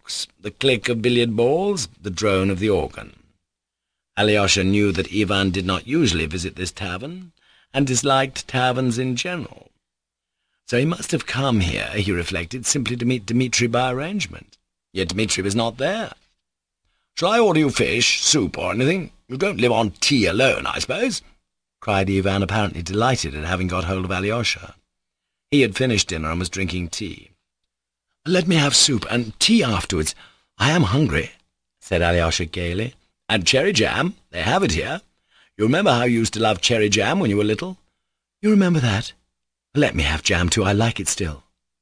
books, the click of billiard balls, the drone of the organ. Alyosha knew that Ivan did not usually visit this tavern, and disliked taverns in general. So he must have come here, he reflected, simply to meet Dmitri by arrangement. Yet Dmitri was not there. "Shall I order you fish, soup, or anything? You don't live on tea alone, I suppose?" cried Ivan, apparently delighted at having got hold of Alyosha. He had finished dinner and was drinking tea. "Let me have soup, and tea afterwards. I am hungry," said Alyosha gaily. "And cherry jam? They have it here. You remember how you used to love cherry jam when you were little?" "You remember that? Let me have jam too, I like it still."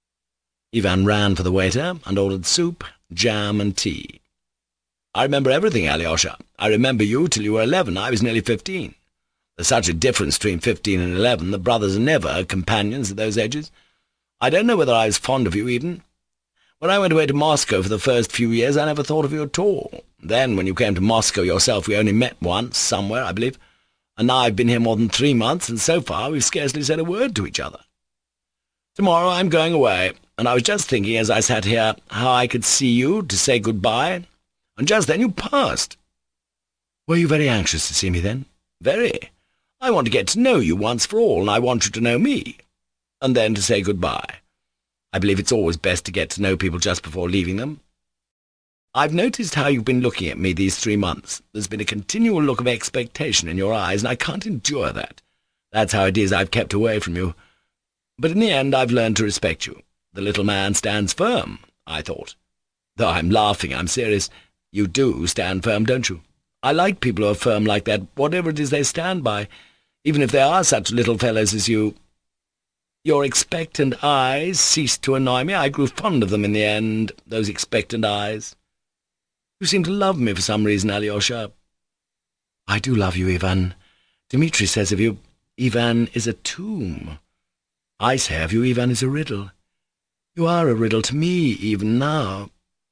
Ivan ran for the waiter and ordered soup, jam, and tea. "I remember everything, Alyosha. I remember you till you were 11. I was nearly 15. There's such a difference between 15 and 11. The brothers are never companions at those ages. I don't know whether I was fond of you, even. When I went away to Moscow for the first few years, I never thought of you at all. Then, when you came to Moscow yourself, we only met once, somewhere, I believe. And now I've been here more than 3 months, and so far we've scarcely said a word to each other. Tomorrow I'm going away, and I was just thinking as I sat here how I could see you to say good-bye, and just then you passed." "Were you very anxious to see me then?" "Very. I want to get to know you once for all, and I want you to know me, and then to say good-bye. I believe it's always best to get to know people just before leaving them. I've noticed how you've been looking at me these 3 months. There's been a continual look of expectation in your eyes, and I can't endure that. That's how it is I've kept away from you. But in the end I've learned to respect you. The little man stands firm, I thought. Though I'm laughing, I'm serious. You do stand firm, don't you? I like people who are firm like that, whatever it is they stand by, even if they are such little fellows as you. Your expectant eyes ceased to annoy me. I grew fond of them in the end, those expectant eyes. You seem to love me for some reason, Alyosha." "I do love you, Ivan. Dmitri says of you, Ivan is a tomb. I say of you, Ivan is a riddle. You are a riddle to me, even now.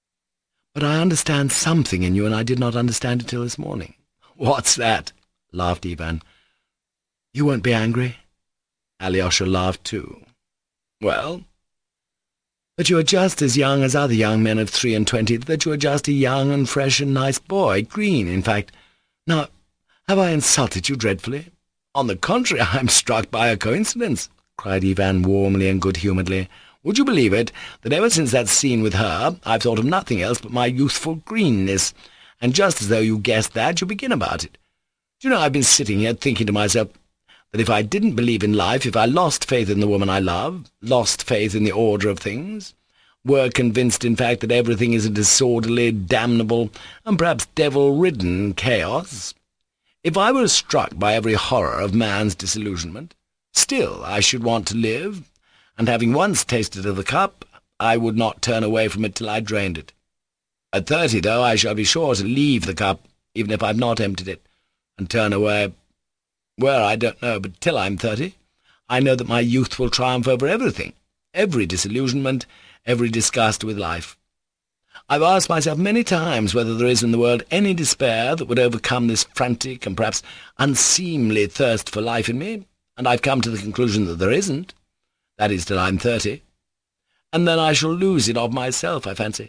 But I understand something in you, and I did not understand it till this morning." "What's that?" laughed Ivan. "You won't be angry?" Alyosha laughed too. "Well?" "That you are just as young as other young men of 23, that you are just a young and fresh and nice boy, green, in fact. Now, have I insulted you dreadfully?" "On the contrary, I am struck by a coincidence," cried Ivan warmly and good-humouredly. "Would you believe it, that ever since that scene with her, I've thought of nothing else but my youthful greenness, and just as though you guessed that, you begin about it. Do you know, I've been sitting here thinking to myself that if I didn't believe in life, if I lost faith in the woman I love, lost faith in the order of things, were convinced, in fact, that everything is a disorderly, damnable, and perhaps devil-ridden chaos, if I were struck by every horror of man's disillusionment, still I should want to live, and having once tasted of the cup, I would not turn away from it till I drained it. At 30, though, I shall be sure to leave the cup, even if I've not emptied it, and turn away. Where, I don't know, but till I'm 30, I know that my youth will triumph over everything, every disillusionment, every disgust with life. I've asked myself many times whether there is in the world any despair that would overcome this frantic and perhaps unseemly thirst for life in me, and I've come to the conclusion that there isn't. That is till I'm 30. And then I shall lose it of myself, I fancy.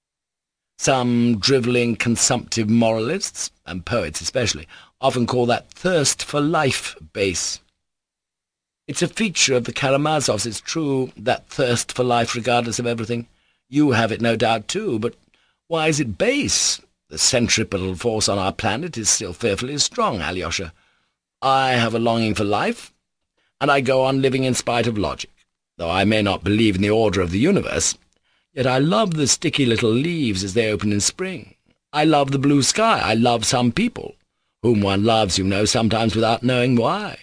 Some drivelling, consumptive moralists, and poets especially, often call that thirst for life base. It's a feature of the Karamazovs, it's true, that thirst for life regardless of everything. You have it no doubt too, but why is it base? The centripetal force on our planet is still fearfully strong, Alyosha. I have a longing for life, and I go on living in spite of logic. Though I may not believe in the order of the universe, yet I love the sticky little leaves as they open in spring. I love the blue sky. I love some people, whom one loves, you know, sometimes without knowing why.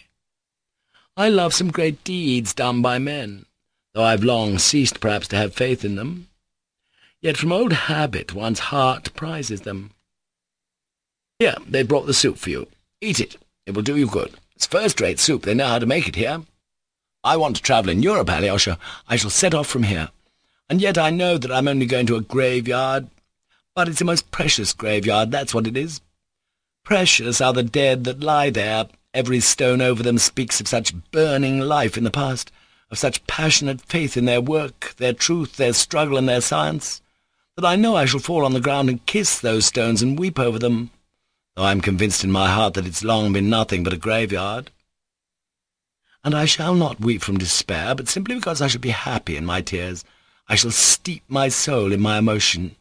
I love some great deeds done by men, though I've long ceased perhaps to have faith in them. Yet from old habit one's heart prizes them. Here, they've brought the soup for you. Eat it. It will do you good. It's first-rate soup. They know how to make it here. I want to travel in Europe, Alyosha. I shall set off from here. And yet I know that I'm only going to a graveyard. But it's a most precious graveyard, that's what it is. Precious are the dead that lie there. Every stone over them speaks of such burning life in the past, of such passionate faith in their work, their truth, their struggle, and their science. that I know I shall fall on the ground and kiss those stones and weep over them, though I am convinced in my heart that it's long been nothing but a graveyard. And I shall not weep from despair, but simply because I shall be happy in my tears. I shall steep my soul in my emotion.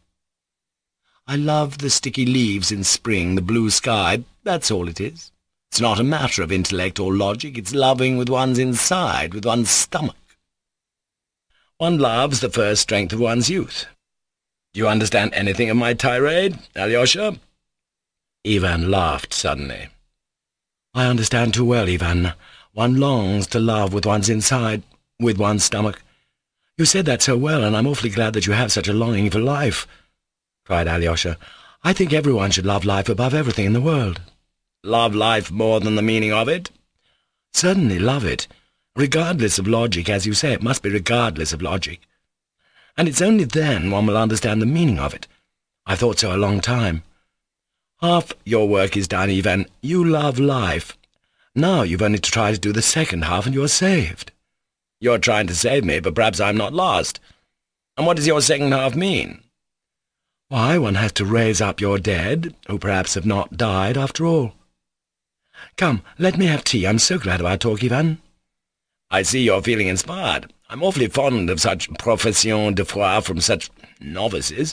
I love the sticky leaves in spring, the blue sky, that's all it is. It's not a matter of intellect or logic, it's loving with one's inside, with one's stomach. One loves the first strength of one's youth. Do you understand anything of my tirade, Alyosha?" Ivan laughed suddenly. "I understand too well, Ivan. One longs to love with one's inside, with one's stomach. You said that so well, and I'm awfully glad that you have such a longing for life," cried Alyosha. "I think everyone should love life above everything in the world." "Love life more than the meaning of it?" "Certainly love it. Regardless of logic, as you say, it must be regardless of logic. And it's only then one will understand the meaning of it. I've thought so a long time. Half your work is done, Ivan. You love life. Now you've only to try to do the second half, and you're saved." "You're trying to save me, but perhaps I'm not lost. And what does your second half mean?" "Why, one has to raise up your dead, who perhaps have not died after all. Come, let me have tea. I'm so glad of our talk, Ivan." "I see you're feeling inspired. I'm awfully fond of such profession de foi from such novices.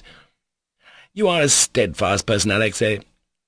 You are a steadfast person, Alexei.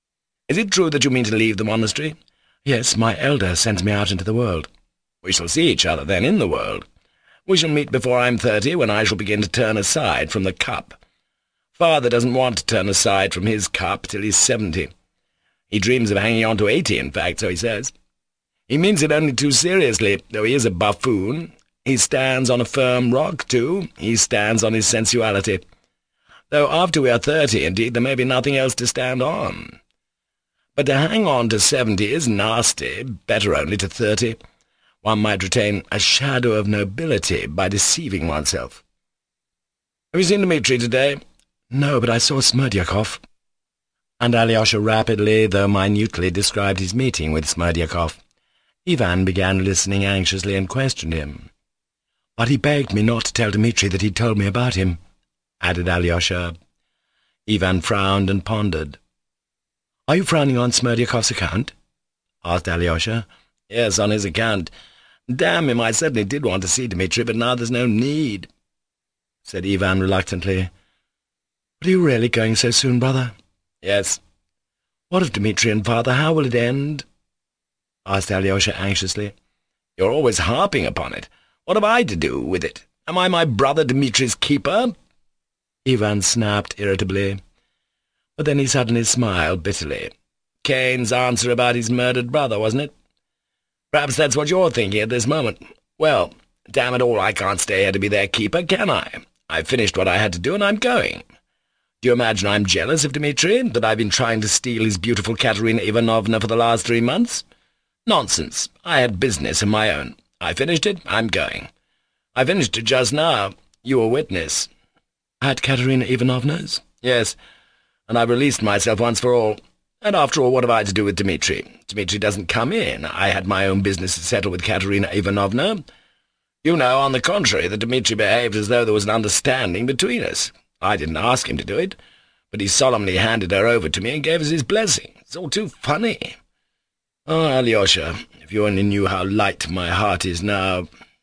Is it true that you mean to leave the monastery?" "Yes, my elder sends me out into the world." "We shall see each other, then, in the world. We shall meet before I'm 30, when I shall begin to turn aside from the cup. Father doesn't want to turn aside from his cup till he's 70. He dreams of hanging on to 80, in fact, so he says. He means it only too seriously, though he is a buffoon. He stands on a firm rock, too. He stands on his sensuality. Though after we are 30, indeed, there may be nothing else to stand on. But to hang on to 70 is nasty, better only to 30. One might retain a shadow of nobility by deceiving oneself. Have you seen Dmitri today?" "No, but I saw Smerdyakov." And Alyosha rapidly, though minutely, described his meeting with Smerdyakov. Ivan began listening anxiously and questioned him. "But he begged me not to tell Dmitri that he'd told me about him," added Alyosha. Ivan frowned and pondered. "Are you frowning on Smerdyakov's account?" asked Alyosha. "Yes, on his account. Damn him, I certainly did want to see Dmitri, but now there's no need," said Ivan reluctantly. "But are you really going so soon, brother?" "Yes." "What of Dmitri and father? How will it end?" asked Alyosha anxiously. "You're always harping upon it. What have I to do with it? Am I my brother Dmitri's keeper?" Ivan snapped irritably. But then he suddenly smiled bitterly. Cain's answer about his murdered brother, wasn't it? Perhaps that's what you're thinking at this moment. Well, damn it all, I can't stay here to be their keeper, can I? I've finished what I had to do, and I'm going. Do you imagine I'm jealous of Dmitri, that I've been trying to steal his beautiful Katerina Ivanovna for the last 3 months? Nonsense. I had business of my own. I finished it, I'm going. I finished it just now. You were witness." "At Katerina Ivanovna's?" "Yes, and I've released myself once for all. And after all, what have I to do with Dmitri? Dmitri doesn't come in. I had my own business to settle with Katerina Ivanovna. You know, on the contrary, that Dmitri behaved as though there was an understanding between us. I didn't ask him to do it, but he solemnly handed her over to me and gave us his blessing. It's all too funny. Oh, Alyosha, if you only knew how light my heart is now.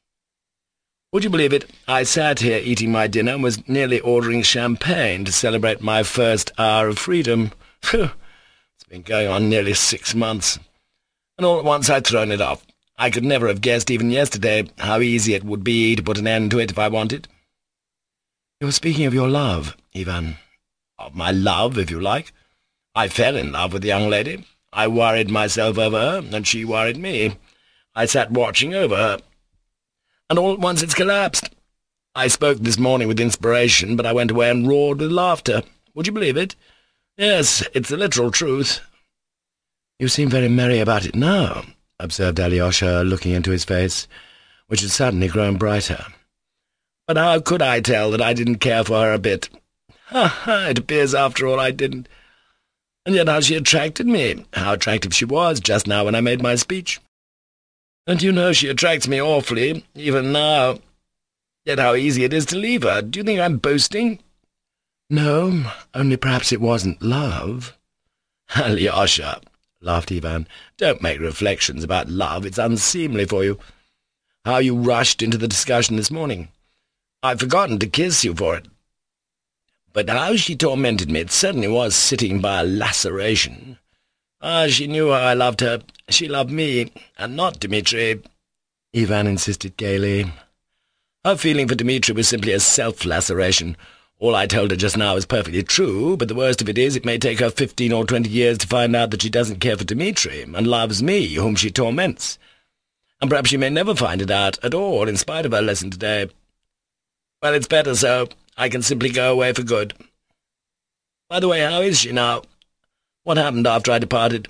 Would you believe it? I sat here eating my dinner and was nearly ordering champagne to celebrate my first hour of freedom. Phew! It's been going on nearly 6 months, and all at once I'd thrown it off. I could never have guessed, even yesterday, how easy it would be to put an end to it if I wanted." "You're speaking of your love, Ivan." "Of my love, if you like. I fell in love with the young lady. I worried myself over her, and she worried me. I sat watching over her, and all at once it's collapsed. I spoke this morning with inspiration, but I went away and roared with laughter. Would you believe it? Yes, it's the literal truth." "You seem very merry about it now," observed Alyosha, looking into his face, which had suddenly grown brighter. "But how could I tell that I didn't care for her a bit? Ha, ha, it appears after all I didn't. And yet how she attracted me, how attractive she was just now when I made my speech. And you know she attracts me awfully, even now. Yet how easy it is to leave her. Do you think I'm boasting? No, only perhaps it wasn't love." "Alyosha," laughed Ivan, "don't make reflections about love. It's unseemly for you. How you rushed into the discussion this morning. I've forgotten to kiss you for it. But how she tormented me, it certainly was sitting by a laceration. Ah, she knew how I loved her. She loved me, and not Dmitri," Ivan insisted gaily. "Her feeling for Dmitri was simply a self-laceration. All I told her just now is perfectly true, but the worst of it is it may take her 15 or 20 years to find out that she doesn't care for Dmitri, and loves me, whom she torments. And perhaps she may never find it out at all, in spite of her lesson today. Well, it's better so. I can simply go away for good. By the way, how is she now? What happened after I departed?"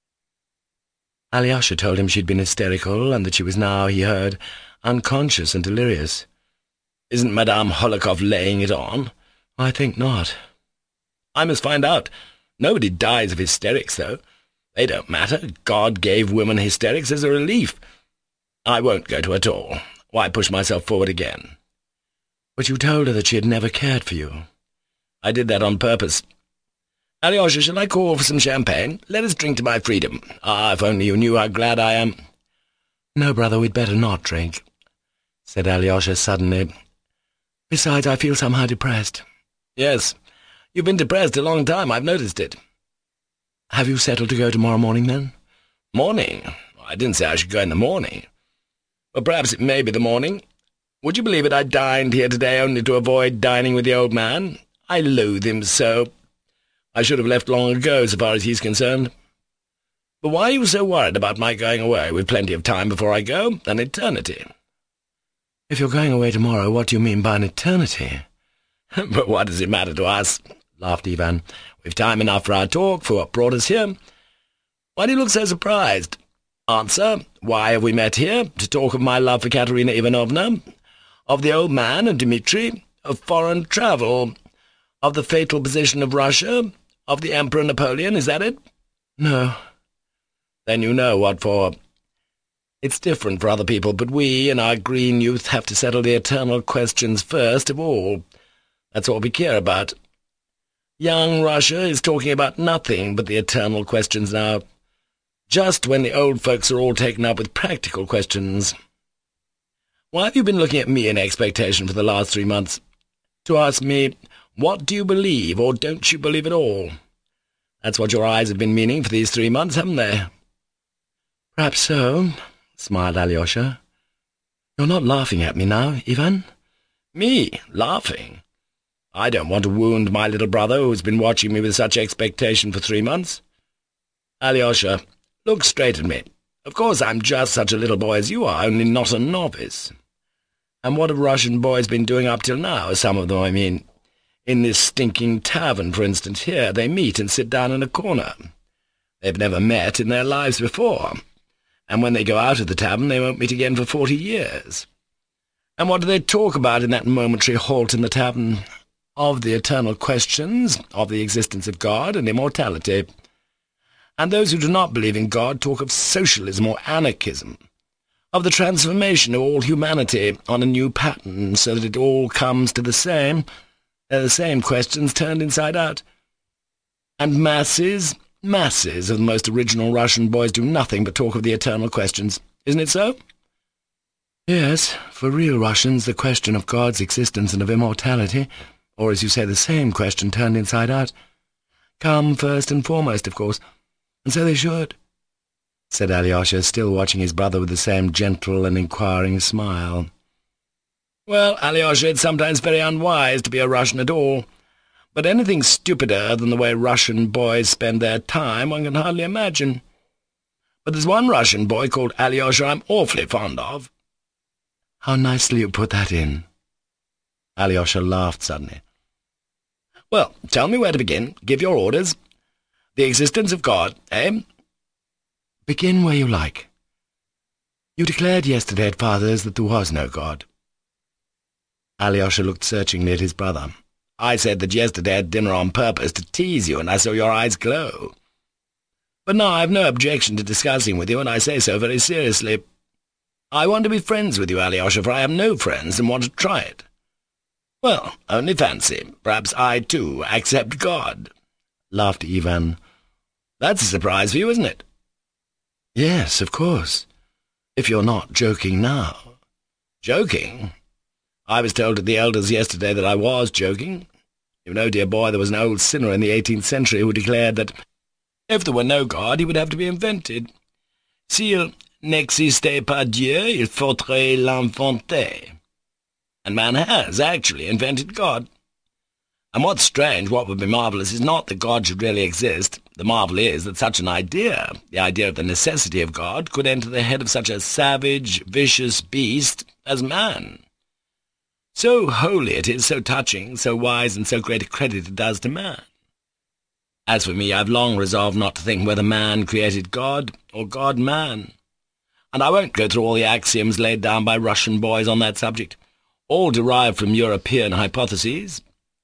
Alyosha told him she'd been hysterical, and that she was now, he heard, unconscious and delirious. "Isn't Madame Hohlakov laying it on?" "I think not." "I must find out. Nobody dies of hysterics, though. They don't matter. God gave women hysterics as a relief. I won't go to it at all. Why push myself forward again?" "But you told her that she had never cared for you." "I did that on purpose. Alyosha, shall I call for some champagne? Let us drink to my freedom. Ah, if only you knew how glad I am." "No, brother, we'd better not drink," said Alyosha suddenly. "Besides, I feel somehow depressed." "Yes, you've been depressed a long time, I've noticed it." "Have you settled to go tomorrow morning, then?" "Morning? I didn't say I should go in the morning. But perhaps it may be the morning. Would you believe it, I dined here today only to avoid dining with the old man? I loathe him so. I should have left long ago, so far as he's concerned. But why are you so worried about my going away, with plenty of time before I go? An eternity." "If you're going away tomorrow, what do you mean by an eternity?" "But what does it matter to us?" laughed Ivan. "We've time enough for our talk, for what brought us here. Why do you look so surprised? Answer, why have we met here? To talk of my love for Katerina Ivanovna, of the old man and Dmitri, of foreign travel, of the fatal position of Russia, of the Emperor Napoleon, is that it?" "No." "Then you know what for. It's different for other people, but we, in our green youth, have to settle the eternal questions first of all. That's what we care about. Young Russia is talking about nothing but the eternal questions now, just when the old folks are all taken up with practical questions. Why have you been looking at me in expectation for the last 3 months? To ask me, what do you believe, or don't you believe at all? That's what your eyes have been meaning for these 3 months, haven't they?" "Perhaps so," smiled Alyosha. "You're not laughing at me now, Ivan?" "Me? Laughing? I don't want to wound my little brother, who's been watching me with such expectation for 3 months. Alyosha, look straight at me. Of course I'm just such a little boy as you are, only not a novice. And what have Russian boys been doing up till now, some of them, I mean? In this stinking tavern, for instance, here they meet and sit down in a corner. They've never met in their lives before, and when they go out of the tavern they won't meet again for 40 years. And what do they talk about in that momentary halt in the tavern? Of the eternal questions, of the existence of God and immortality. And those who do not believe in God talk of socialism or anarchism, of the transformation of all humanity on a new pattern, so that it all comes to the same questions turned inside out. And masses of the most original Russian boys do nothing but talk of the eternal questions. Isn't it so?" "Yes, for real Russians, the question of God's existence and of immortality, or as you say, the same question turned inside out, come first and foremost, of course, and so they should," said Alyosha, still watching his brother with the same gentle and inquiring smile. "Well, Alyosha, it's sometimes very unwise to be a Russian at all, but anything stupider than the way Russian boys spend their time one can hardly imagine. But there's one Russian boy called Alyosha I'm awfully fond of." "How nicely you put that in." Alyosha laughed suddenly. "Well, tell me where to begin. Give your orders. The existence of God, eh?" "Begin where you like. You declared yesterday at Father's that there was no God." Alyosha looked searchingly at his brother. "I said that yesterday at dinner on purpose to tease you, and I saw your eyes glow. But now I've no objection to discussing with you, and I say so very seriously. I want to be friends with you, Alyosha, for I have no friends and want to try it. Well, only fancy. Perhaps I, too, accept God," laughed Ivan. "That's a surprise for you, isn't it?" "Yes, of course. If you're not joking now." "Joking? I was told at the elders yesterday that I was joking. You know, dear boy, there was an old sinner in the 18th century who declared that if there were no God, he would have to be invented. S'il n'existait pas Dieu, il faudrait l'inventer. And man has actually invented God. And what's strange, what would be marvellous, is not that God should really exist. The marvel is that such an idea, the idea of the necessity of God, could enter the head of such a savage, vicious beast as man. So holy it is, so touching, so wise, and so great a credit it does to man. As for me, I've long resolved not to think whether man created God or God man. And I won't go through all the axioms laid down by Russian boys on that subject, all derived from European hypotheses.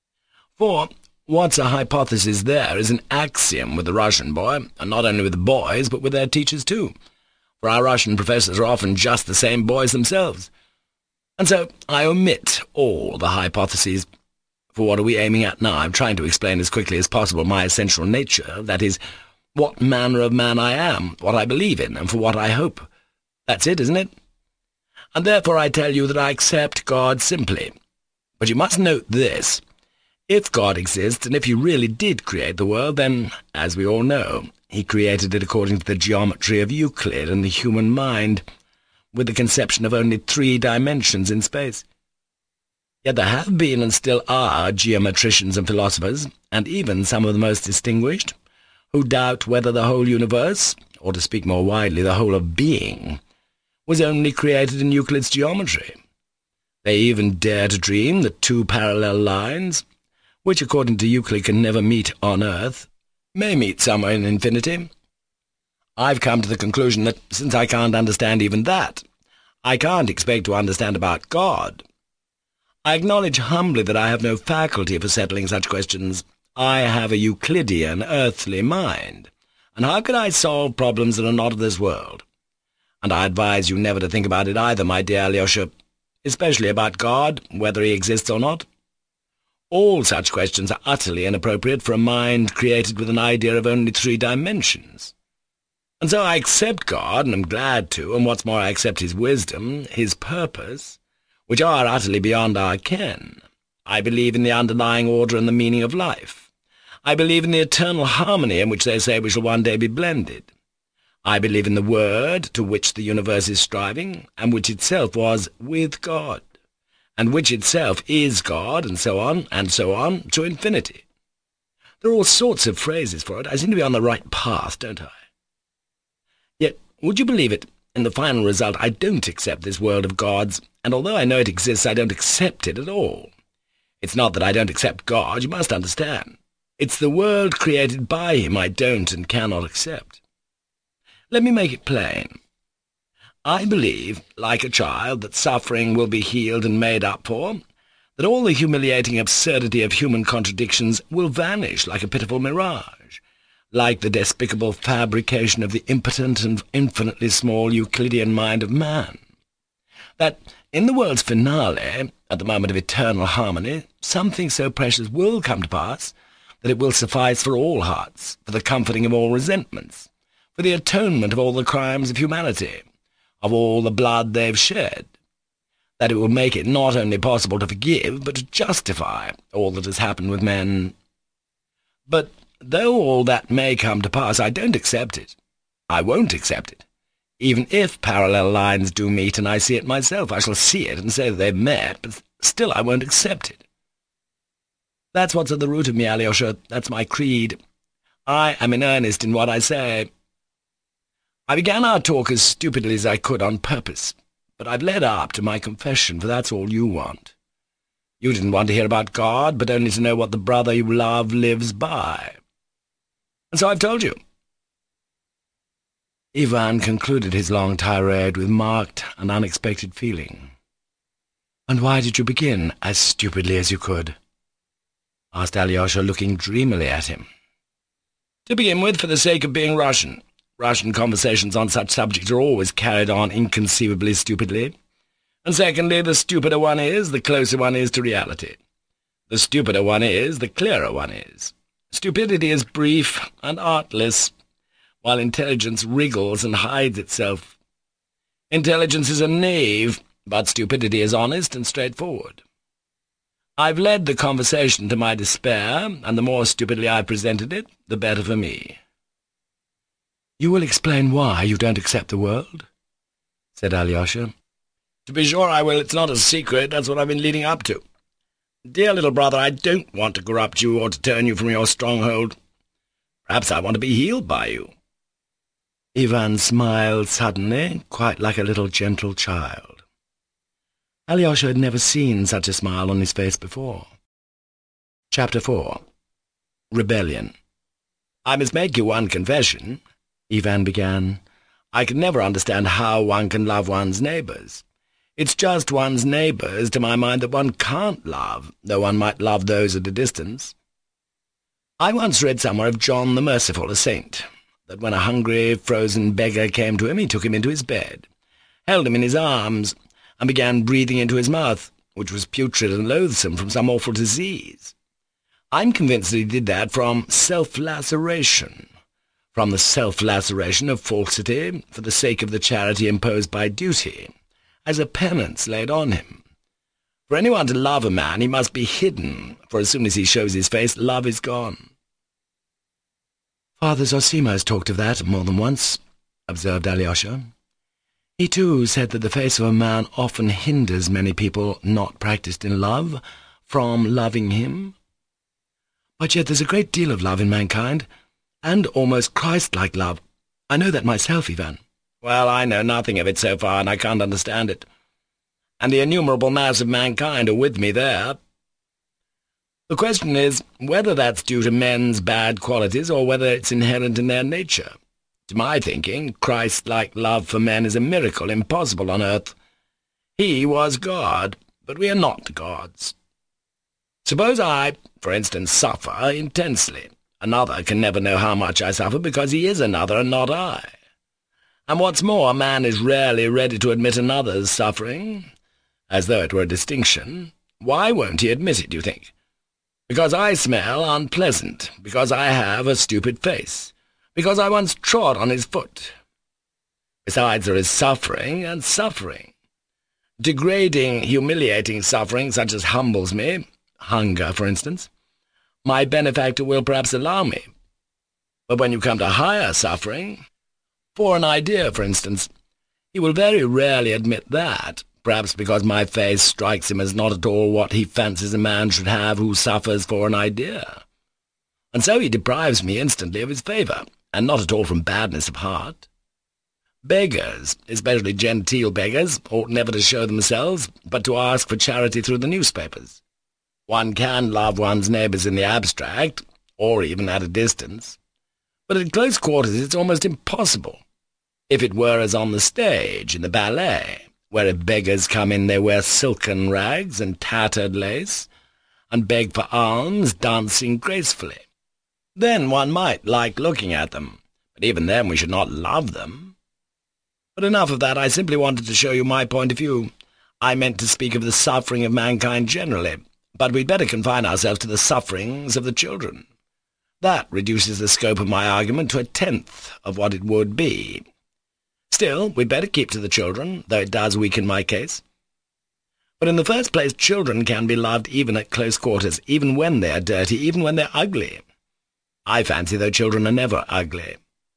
For what's a hypothesis there is an axiom with the Russian boy, and not only with the boys, but with their teachers too, for our Russian professors are often just the same boys themselves. And so I omit all the hypotheses. For what are we aiming at now? I'm trying to explain as quickly as possible my essential nature, that is, what manner of man I am, what I believe in, and for what I hope. That's it, isn't it? And therefore I tell you that I accept God simply. But you must note this. If God exists, and if he really did create the world, then, as we all know, he created it according to the geometry of Euclid and the human mind, with the conception of only 3 dimensions in space. Yet there have been and still are geometricians and philosophers, and even some of the most distinguished, who doubt whether the whole universe, or to speak more widely, the whole of being, was only created in Euclid's geometry. They even dare to dream that 2 parallel lines, which according to Euclid can never meet on Earth, may meet somewhere in infinity. I've come to the conclusion that, since I can't understand even that, I can't expect to understand about God. I acknowledge humbly that I have no faculty for settling such questions. I have a Euclidean, earthly mind, and how could I solve problems that are not of this world? And I advise you never to think about it either, my dear Alyosha, especially about God, whether he exists or not. All such questions are utterly inappropriate for a mind created with an idea of only 3 dimensions. And so I accept God, and am glad to, and what's more, I accept his wisdom, his purpose, which are utterly beyond our ken. I believe in the underlying order and the meaning of life. I believe in the eternal harmony in which they say we shall one day be blended. I believe in the Word to which the universe is striving, and which itself was with God, and which itself is God, and so on, to infinity. There are all sorts of phrases for it. I seem to be on the right path, don't I? Yet, would you believe it, in the final result I don't accept this world of God's, and although I know it exists, I don't accept it at all. It's not that I don't accept God, you must understand. It's the world created by him I don't and cannot accept. Let me make it plain. I believe, like a child, that suffering will be healed and made up for, that all the humiliating absurdity of human contradictions will vanish like a pitiful mirage, like the despicable fabrication of the impotent and infinitely small Euclidean mind of man. That in the world's finale, at the moment of eternal harmony, something so precious will come to pass that it will suffice for all hearts, for the comforting of all resentments, for the atonement of all the crimes of humanity, of all the blood they've shed, that it will make it not only possible to forgive, but to justify all that has happened with men. But though all that may come to pass, I don't accept it. I won't accept it. Even if parallel lines do meet and I see it myself, I shall see it and say that they've met, but still I won't accept it. That's what's at the root of me, Alyosha. That's my creed. I am in earnest in what I say. I began our talk as stupidly as I could on purpose, but I've led up to my confession, for that's all you want. You didn't want to hear about God, but only to know what the brother you love lives by. And so I've told you. Ivan concluded his long tirade with marked and unexpected feeling. "And why did you begin as stupidly as you could?" asked Alyosha, looking dreamily at him. "To begin with, for the sake of being Russian. Russian conversations on such subjects are always carried on inconceivably stupidly. And secondly, the stupider one is, the closer one is to reality. The stupider one is, the clearer one is. Stupidity is brief and artless, while intelligence wriggles and hides itself. Intelligence is a knave, but stupidity is honest and straightforward. I've led the conversation to my despair, and the more stupidly I presented it, the better for me." "You will explain why you don't accept the world?" said Alyosha. "To be sure I will. It's not a secret. That's what I've been leading up to. Dear little brother, I don't want to corrupt you or to turn you from your stronghold. Perhaps I want to be healed by you." Ivan smiled suddenly, quite like a little gentle child. Alyosha had never seen such a smile on his face before. Chapter 4. Rebellion. "I must make you one confession," Ivan began. "I can never understand how one can love one's neighbours. It's just one's neighbours, to my mind, that one can't love, though one might love those at a distance. I once read somewhere of John the Merciful, a saint, that when a hungry, frozen beggar came to him, he took him into his bed, held him in his arms, and began breathing into his mouth, which was putrid and loathsome from some awful disease. I'm convinced that he did that from self-laceration, from the self-laceration of falsity for the sake of the charity imposed by duty, as a penance laid on him. For anyone to love a man, he must be hidden, for as soon as he shows his face, love is gone." "Father Zosima talked of that more than once," observed Alyosha. "He too said that the face of a man often hinders many people not practised in love from loving him. But yet there's a great deal of love in mankind, and almost Christ-like love. I know that myself, Ivan." "Well, I know nothing of it so far, and I can't understand it. And the innumerable mass of mankind are with me there. The question is whether that's due to men's bad qualities or whether it's inherent in their nature. To my thinking, Christ-like love for men is a miracle impossible on earth. He was God, but we are not gods. Suppose I, for instance, suffer intensely. Another can never know how much I suffer because he is another and not I. And what's more, a man is rarely ready to admit another's suffering, as though it were a distinction. Why won't he admit it, do you think? Because I smell unpleasant, because I have a stupid face, because I once trod on his foot. Besides, there is suffering and suffering. Degrading, humiliating suffering such as humbles me, hunger, for instance, my benefactor will perhaps allow me. But when you come to higher suffering, for an idea, for instance, he will very rarely admit that, perhaps because my face strikes him as not at all what he fancies a man should have who suffers for an idea. And so he deprives me instantly of his favour, and not at all from badness of heart. Beggars, especially genteel beggars, ought never to show themselves, but to ask for charity through the newspapers. One can love one's neighbours in the abstract, or even at a distance, but at close quarters it's almost impossible. If it were as on the stage, in the ballet, where if beggars come in they wear silken rags and tattered lace, and beg for alms, dancing gracefully. Then one might like looking at them, but even then we should not love them. But enough of that. I simply wanted to show you my point of view. I meant to speak of the suffering of mankind generally, but we'd better confine ourselves to the sufferings of the children. That reduces the scope of my argument to a tenth of what it would be. Still, we'd better keep to the children, though it does weaken my case. But in the first place, children can be loved even at close quarters, even when they are dirty, even when they're ugly. I fancy, though, children are never ugly.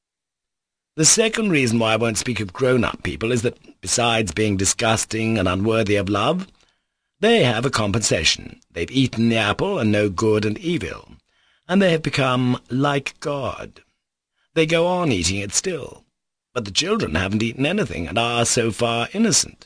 The second reason why I won't speak of grown-up people is that, besides being disgusting and unworthy of love, they have a compensation. They've eaten the apple and know good and evil, and they have become like God. They go on eating it still, but the children haven't eaten anything and are so far innocent.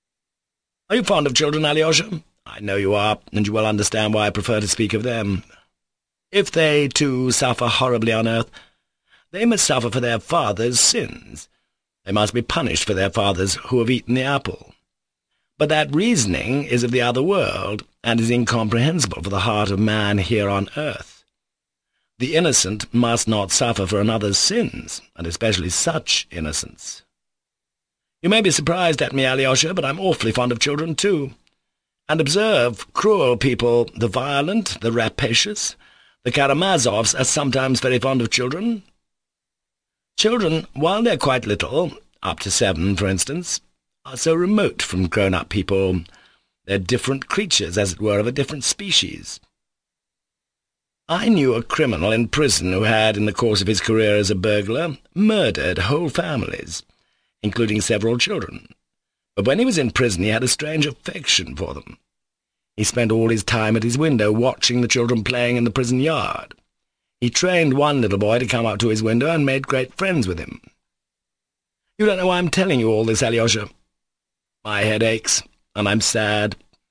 Are you fond of children, Alyosha? I know you are, and you will understand why I prefer to speak of them. If they, too, suffer horribly on earth, they must suffer for their fathers' sins. They must be punished for their fathers who have eaten the apple. But that reasoning is of the other world, and is incomprehensible for the heart of man here on earth. The innocent must not suffer for another's sins, and especially such innocence. You may be surprised at me, Alyosha, but I'm awfully fond of children too. and observe cruel people, the violent, the rapacious. The Karamazovs are sometimes very fond of children. Children, while they're quite little, up to 7, for instance, are so remote from grown-up people. They're different creatures, as it were, of a different species. I knew a criminal in prison who had, in the course of his career as a burglar, murdered whole families, including several children. But when he was in prison he had a strange affection for them. He spent all his time at his window watching the children playing in the prison yard. He trained one little boy to come up to his window and made great friends with him. You don't know why I'm telling you all this, Alyosha. My head aches, and I'm sad.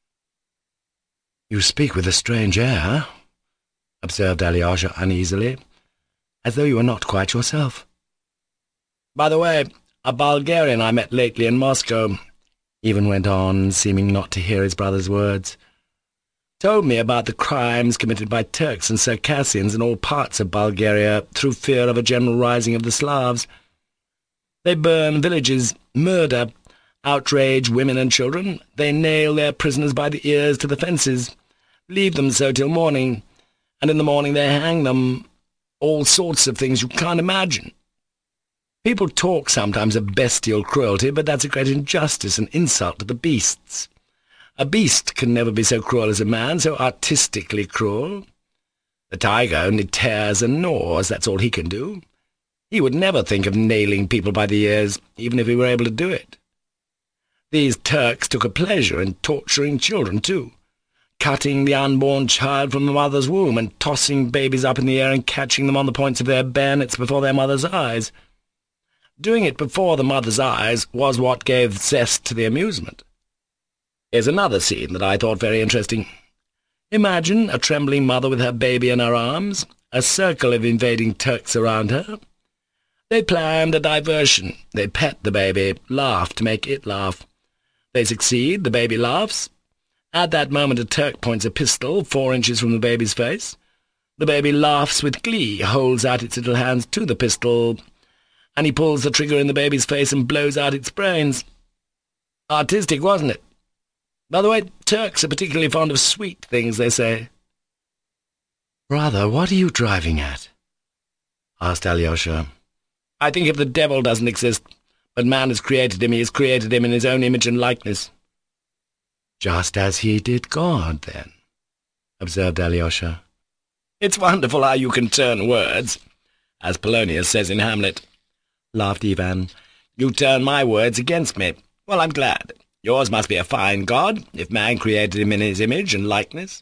You speak with a strange air, observed Alyosha uneasily, as though you were not quite yourself. By the way, a Bulgarian I met lately in Moscow, Ivan went on, seeming not to hear his brother's words, told me about the crimes committed by Turks and Circassians in all parts of Bulgaria through fear of a general rising of the Slavs. They burn villages, murder, outrage women and children. They nail their prisoners by the ears to the fences, leave them so till morning, and in the morning they hang them. All sorts of things you can't imagine. People talk sometimes of bestial cruelty, but that's a great injustice and insult to the beasts. A beast can never be so cruel as a man, so artistically cruel. The tiger only tears and gnaws, that's all he can do. He would never think of nailing people by the ears, even if he were able to do it. These Turks took a pleasure in torturing children, too, cutting the unborn child from the mother's womb and tossing babies up in the air and catching them on the points of their bayonets before their mother's eyes. Doing it before the mother's eyes was what gave zest to the amusement. Here's another scene that I thought very interesting. Imagine a trembling mother with her baby in her arms, a circle of invading Turks around her. They planned a diversion. They pet the baby, laugh to make it laugh. They succeed, the baby laughs. At that moment a Turk points a pistol 4 inches from the baby's face. The baby laughs with glee, holds out its little hands to the pistol, and he pulls the trigger in the baby's face and blows out its brains. Artistic, wasn't it? By the way, Turks are particularly fond of sweet things, they say. "Brother, what are you driving at?" asked Alyosha. I think if the devil doesn't exist, but man has created him, he has created him in his own image and likeness. "Just as he did God, then," observed Alyosha. It's wonderful how you can turn words, as Polonius says in Hamlet, laughed Ivan. You turn my words against me. Well, I'm glad. Yours must be a fine God, if man created him in his image and likeness.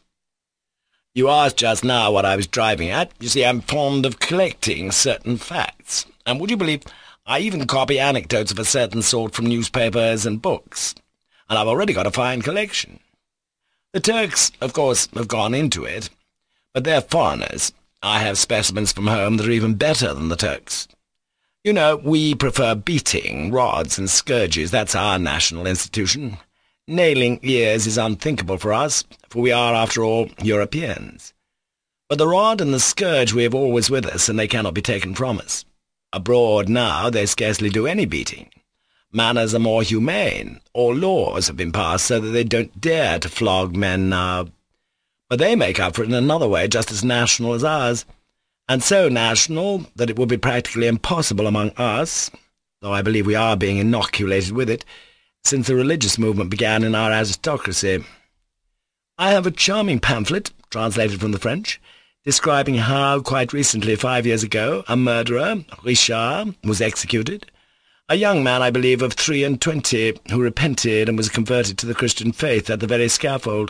You asked just now what I was driving at. You see, I'm fond of collecting certain facts, and would you believe I even copy anecdotes of a certain sort from newspapers and books, and I've already got a fine collection. The Turks, of course, have gone into it, but they're foreigners. I have specimens from home that are even better than the Turks. You know, we prefer beating, rods and scourges. That's our national institution. Nailing ears is unthinkable for us, for we are, after all, Europeans. But the rod and the scourge we have always with us, and they cannot be taken from us. Abroad now they scarcely do any beating. Manners are more humane, or laws have been passed so that they don't dare to flog men now. But they make up for it in another way just as national as ours, and so national that it would be practically impossible among us, though I believe we are being inoculated with it, since the religious movement began in our aristocracy. I have a charming pamphlet, translated from the French, describing how, quite recently, 5 years ago, a murderer, Richard, was executed, a young man, I believe, of 23, who repented and was converted to the Christian faith at the very scaffold.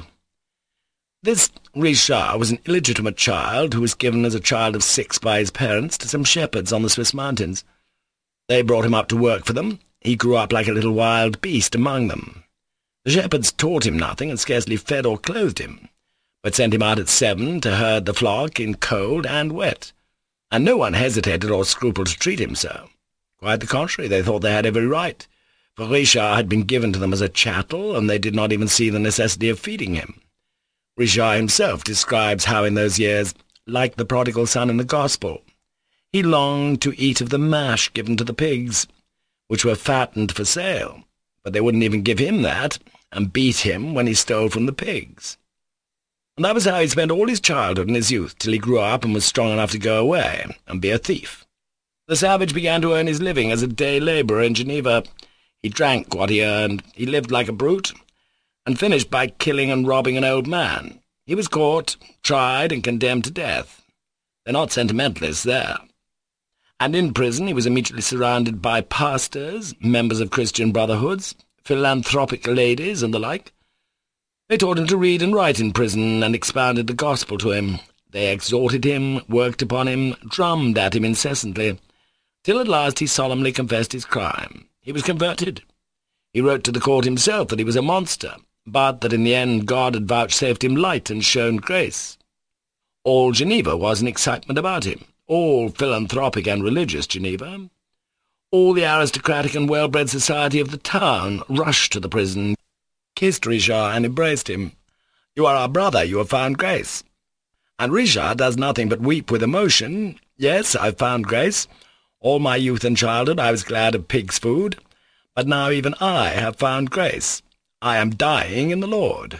This Richard was an illegitimate child who was given as a child of 6 by his parents to some shepherds on the Swiss mountains. They brought him up to work for them. He grew up like a little wild beast among them. The shepherds taught him nothing and scarcely fed or clothed him, but sent him out at 7 to herd the flock in cold and wet, and no one hesitated or scrupled to treat him so. Quite the contrary, they thought they had every right, for Richard had been given to them as a chattel, and they did not even see the necessity of feeding him. Richard himself describes how in those years, like the prodigal son in the Gospel, he longed to eat of the mash given to the pigs, which were fattened for sale, but they wouldn't even give him that, and beat him when he stole from the pigs. And that was how he spent all his childhood and his youth till he grew up and was strong enough to go away and be a thief. The savage began to earn his living as a day labourer in Geneva. He drank what he earned, he lived like a brute, and finished by killing and robbing an old man. He was caught, tried, and condemned to death. They're not sentimentalists there. And in prison he was immediately surrounded by pastors, members of Christian brotherhoods, philanthropic ladies, and the like. They taught him to read and write in prison, and expounded the gospel to him. They exhorted him, worked upon him, drummed at him incessantly, till at last he solemnly confessed his crime. He was converted. He wrote to the court himself that he was a monster, but that in the end God had vouchsafed him light and shown grace. All Geneva was in excitement about him, all philanthropic and religious Geneva. All the aristocratic and well-bred society of the town rushed to the prison, kissed Richard and embraced him. "You are our brother, you have found grace." And Richard does nothing but weep with emotion. "Yes, I've found grace. All my youth and childhood I was glad of pig's food, but now even I have found grace. I am dying in the Lord."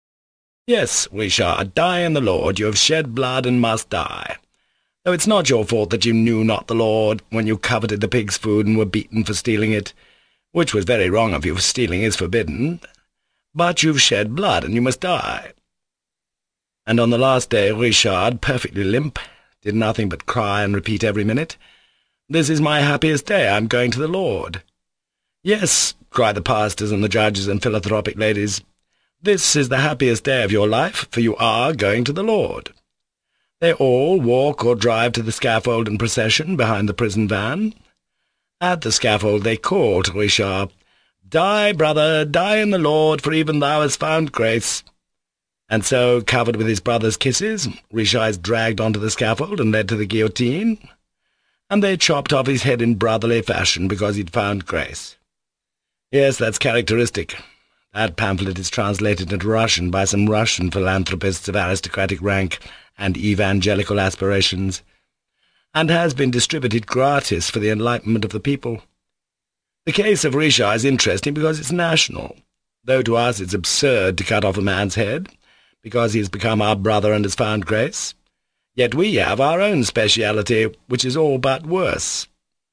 "Yes, Richard, die in the Lord. You have shed blood and must die. Though it's not your fault that you knew not the Lord when you coveted the pig's food and were beaten for stealing it, which was very wrong of you, for stealing is forbidden. But you've shed blood, and you must die." And on the last day, Richard, perfectly limp, did nothing but cry and repeat every minute, "This is my happiest day. I'm going to the Lord." "Yes," cried the pastors and the judges and philanthropic ladies, "this is the happiest day of your life, for you are going to the Lord." They all walk or drive to the scaffold in procession behind the prison van. At the scaffold they call to Richard, "Die, brother, die in the Lord, for even thou hast found grace." And so, covered with his brother's kisses, Richard is dragged onto the scaffold and led to the guillotine, and they chopped off his head in brotherly fashion because he'd found grace. Yes, that's characteristic. That pamphlet is translated into Russian by some Russian philanthropists of aristocratic rank and evangelical aspirations, and has been distributed gratis for the enlightenment of the people. The case of Richard is interesting because it's national, though to us it's absurd to cut off a man's head, because he has become our brother and has found grace. Yet we have our own speciality, which is all but worse.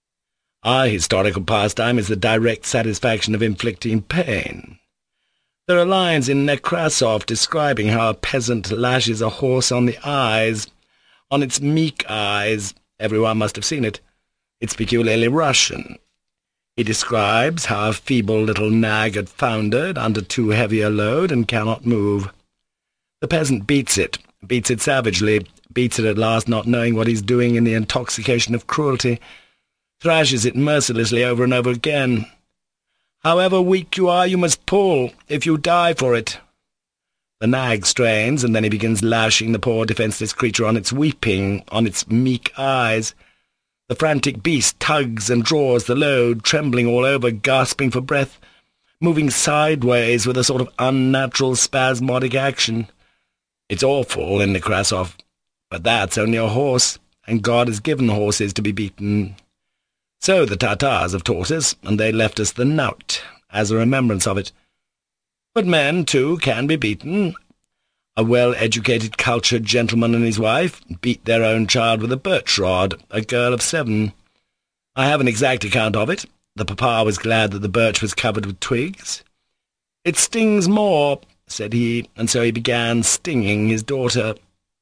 Our historical pastime is the direct satisfaction of inflicting pain. There are lines in Nekrasov describing how a peasant lashes a horse on the eyes, on its meek eyes. Everyone must have seen it. It's peculiarly Russian. He describes how a feeble little nag had foundered under too heavy a load and cannot move. The peasant beats it savagely, beats it at last not knowing what he's doing in the intoxication of cruelty, thrashes it mercilessly over and over again. "However weak you are, you must pull, if you die for it." The nag strains, and then he begins lashing the poor defenceless creature on its weeping, on its meek eyes. The frantic beast tugs and draws the load, trembling all over, gasping for breath, moving sideways with a sort of unnatural spasmodic action. It's awful in Nekrasov, but that's only a horse, and God has given horses to be beaten. So the Tatars have taught us, and they left us the knout, as a remembrance of it. But men, too, can be beaten. A well-educated, cultured gentleman and his wife beat their own child with a birch rod, a girl of 7. I have an exact account of it. The papa was glad that the birch was covered with twigs. "It stings more," said he, and so he began stinging his daughter.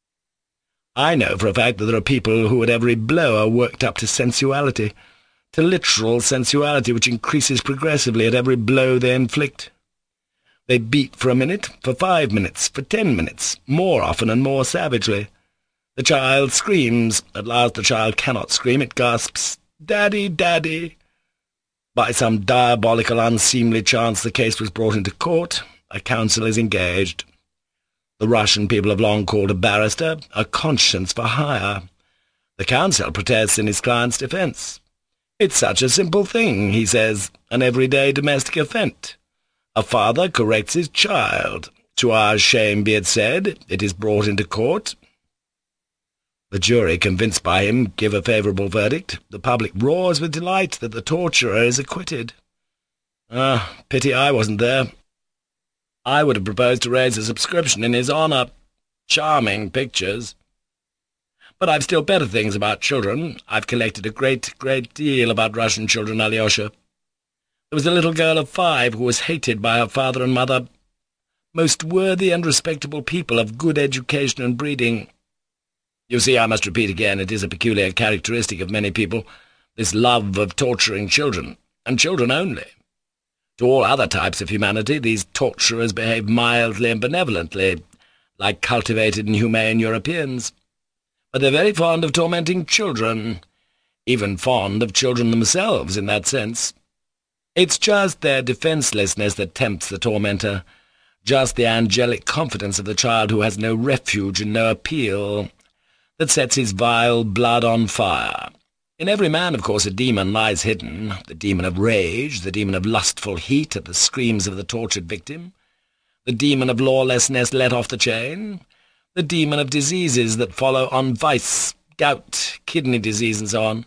I know for a fact that there are people who at every blow are worked up to sensuality, to literal sensuality which increases progressively at every blow they inflict. They beat for a minute, for 5 minutes, for 10 minutes, more often and more savagely. The child screams. At last the child cannot scream. It gasps, "Daddy, Daddy!" By some diabolical, unseemly chance the case was brought into court. A counsel is engaged. The Russian people have long called a barrister a conscience for hire. The counsel protests in his client's defence. "It's such a simple thing," he says, "an everyday domestic offence. A father corrects his child. To our shame be it said, it is brought into court." The jury, convinced by him, give a favourable verdict. The public roars with delight that the torturer is acquitted. Pity I wasn't there. I would have proposed to raise a subscription in his honour. Charming pictures. But I've still better things about children. I've collected a great deal about Russian children, Alyosha. There was a little girl of 5 who was hated by her father and mother. Most worthy and respectable people of good education and breeding. You see, I must repeat again, it is a peculiar characteristic of many people, this love of torturing children, and children only. To all other types of humanity, these torturers behave mildly and benevolently, like cultivated and humane Europeans. But they're very fond of tormenting children, even fond of children themselves in that sense. It's just their defencelessness that tempts the tormentor, just the angelic confidence of the child who has no refuge and no appeal, that sets his vile blood on fire. In every man, of course, a demon lies hidden, the demon of rage, the demon of lustful heat at the screams of the tortured victim, the demon of lawlessness let off the chain, the demon of diseases that follow on vice, gout, kidney disease, and so on.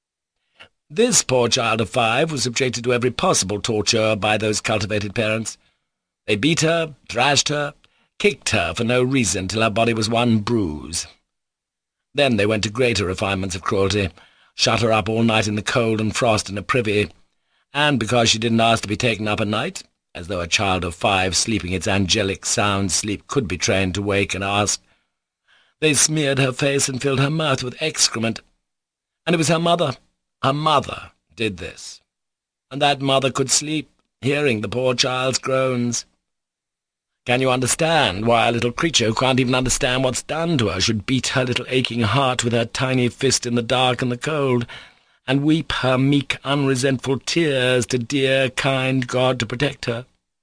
This poor child of 5 was subjected to every possible torture by those cultivated parents. They beat her, thrashed her, kicked her for no reason till her body was one bruise. Then they went to greater refinements of cruelty, shut her up all night in the cold and frost in a privy, and because she didn't ask to be taken up at night, as though a child of 5 sleeping its angelic sound sleep could be trained to wake and ask, they smeared her face and filled her mouth with excrement. And it was her mother did this. And that mother could sleep, hearing the poor child's groans. Can you understand why a little creature who can't even understand what's done to her should beat her little aching heart with her tiny fist in the dark and the cold, and weep her meek, unresentful tears to dear, kind God to protect her?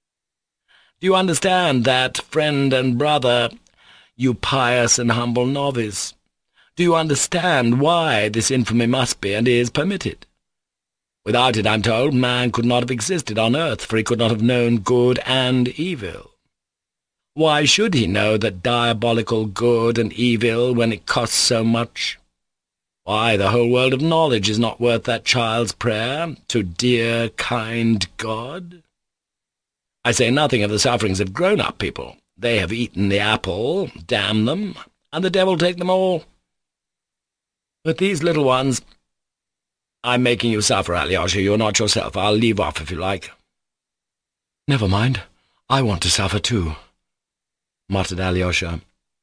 Do you understand that, friend and brother, you pious and humble novice? Do you understand why this infamy must be and is permitted? Without it, I'm told, man could not have existed on earth, for he could not have known good and evil. Why should he know that diabolical good and evil when it costs so much? Why, the whole world of knowledge is not worth that child's prayer to dear, kind God. I say nothing of the sufferings of grown-up people. They have eaten the apple, damn them, and the devil take them all. But these little ones— I'm making you suffer, Alyosha. You're not yourself. I'll leave off if you like. Never mind. I want to suffer too, muttered Alyosha.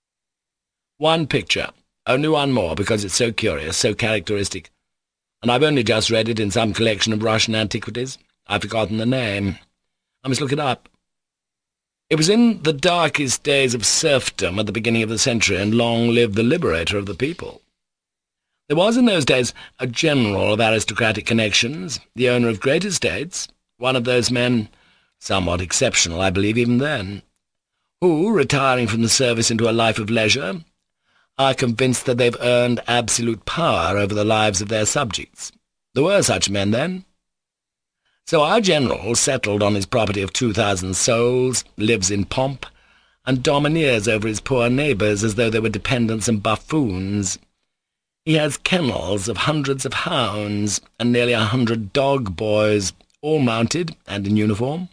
One picture. Only one more, because it's so curious, so characteristic. And I've only just read it in some collection of Russian antiquities. I've forgotten the name. I must look it up. It was in the darkest days of serfdom at the beginning of the century, and long live the liberator of the people. There was in those days a general of aristocratic connections, the owner of great estates, one of those men, somewhat exceptional, I believe, even then, who, retiring from the service into a life of leisure, are convinced that they've earned absolute power over the lives of their subjects. There were such men then. So our general settled on his property of 2,000 souls, lives in pomp, and domineers over his poor neighbours as though they were dependents and buffoons. He has kennels of hundreds of hounds, and nearly 100 dog boys, all mounted and in uniform.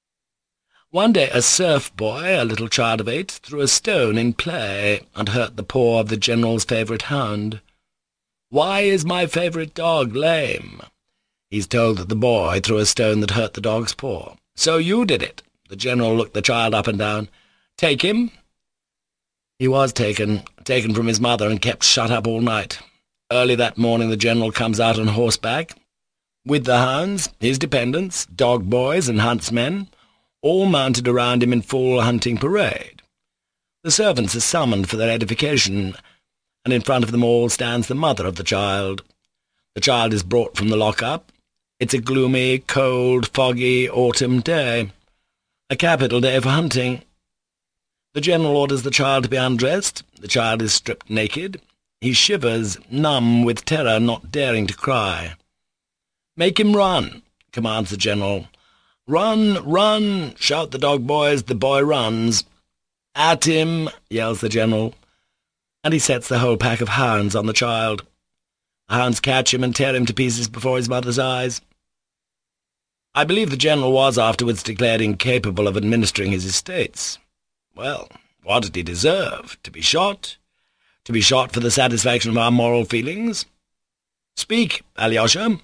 One day a serf boy, a little child of 8, threw a stone in play, and hurt the paw of the general's favourite hound. "Why is my favourite dog lame?" He's told that the boy threw a stone that hurt the dog's paw. "So you did it." The general looked the child up and down. "Take him?" He was taken from his mother and kept shut up all night. Early that morning the general comes out on horseback, with the hounds, his dependents, dog boys and huntsmen, all mounted around him in full hunting parade. The servants are summoned for their edification, and in front of them all stands the mother of the child. The child is brought from the lock-up. It's a gloomy, cold, foggy autumn day, a capital day for hunting. The general orders the child to be undressed. The child is stripped naked. He shivers, numb with terror, not daring to cry. "Make him run," commands the general. "Run, run!" shout the dog boys. The boy runs. "At him!" yells the general, and he sets the whole pack of hounds on the child. The hounds catch him and tear him to pieces before his mother's eyes. I believe the general was afterwards declared incapable of administering his estates. Well, what did he deserve? To be shot? To be shot for the satisfaction of our moral feelings? Speak, Alyosha."